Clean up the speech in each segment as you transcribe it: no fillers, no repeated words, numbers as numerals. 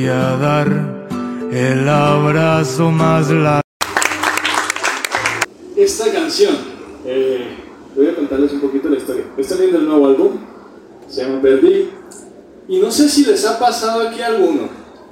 a dar el abrazo más largo. Esta canción, voy a contarles un poquito la historia. Está viendo el nuevo álbum, se llama Perdí. Y no sé si les ha pasado aquí a alguno,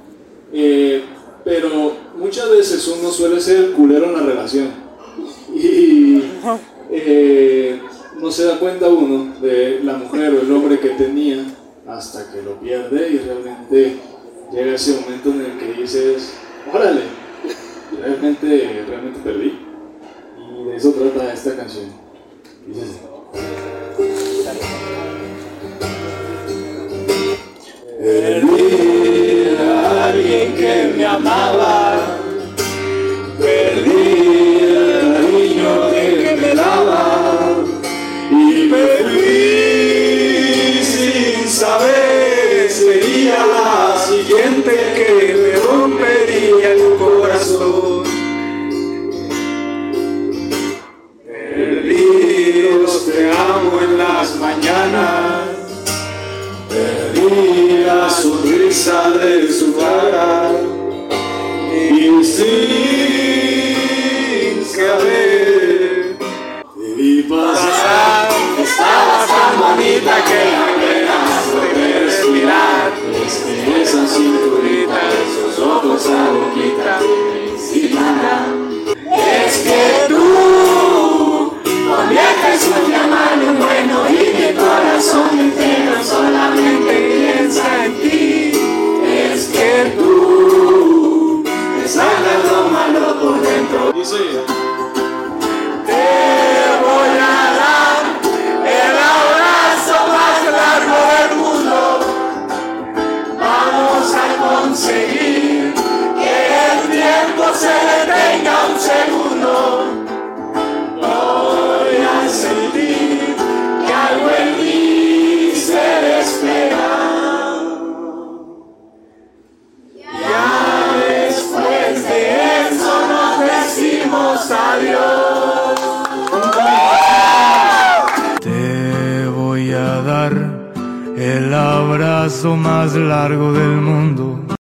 pero muchas veces uno suele ser culero en la relación. Y no se da cuenta uno de la mujer o el hombre que tenía hasta que lo pierde y realmente llega ese momento en el que dices, órale, realmente perdí. Y de eso trata esta canción. Dice así. Perdí a alguien que me amaba, perdí el cariño que me daba y perdí sin saber sería la siguiente que me rompería el corazón. Perdí los te amo en las mañanas, perdí la sonrisa de su cara y sin saber y pasar. Estabas tan bonita que apenas podía respirar. Esa cinturita, esos ojos, esa boquita, es que tú conviertes un diamante en bueno y mi corazón entero solamente piensa en ti. Es que tú te sacas lo malo por dentro. Dice, te voy a dar el abrazo más largo del mundo. Vamos a conseguir que el tiempo se detenga un segundo. Voy a sentir que algo en mí se despega. Ya después de eso nos decimos adiós. Te voy a dar el abrazo más largo del mundo.